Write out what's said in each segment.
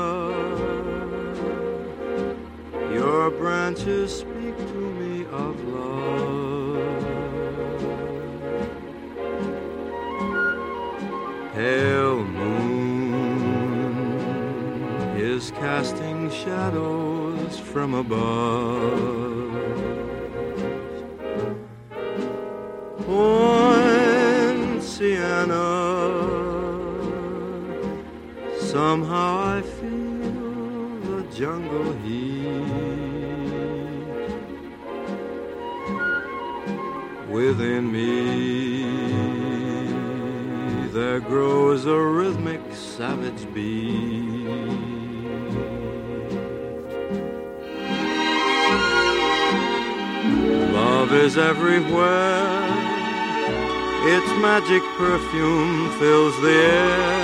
your branches speak to me of love. Pale moon is casting shadows from above. Poinciana, somehow I feel the jungle heat within me. There grows a rhythmic savage beat. Love is everywhere. Its magic perfume fills the air.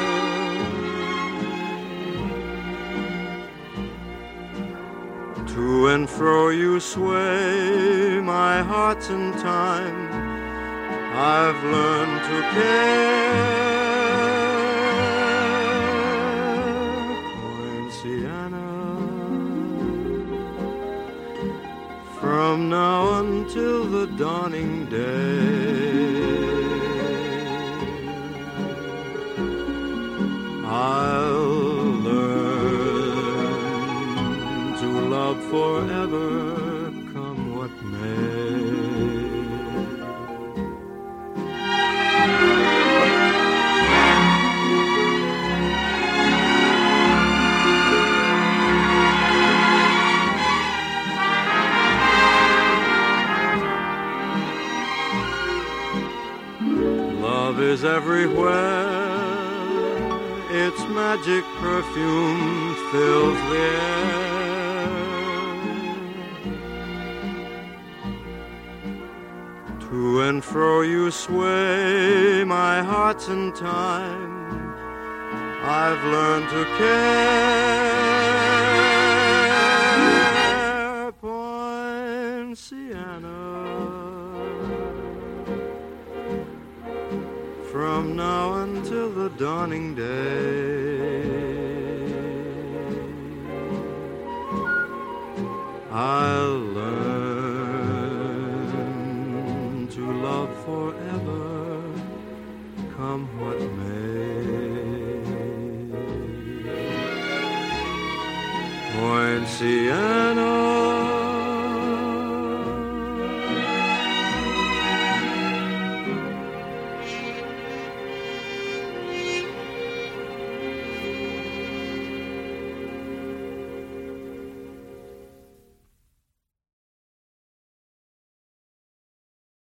To and fro you sway my heart's in time. I've learned to care. Poinciana, from now until the dawning day, I'll learn to love forever, come what may. Love is everywhere. Its magic perfume fills the air. To and fro you sway my heart's in time. I've learned to care. Poinciana, from now until the dawning day, I'll learn to love forever, come what may. Poinciana.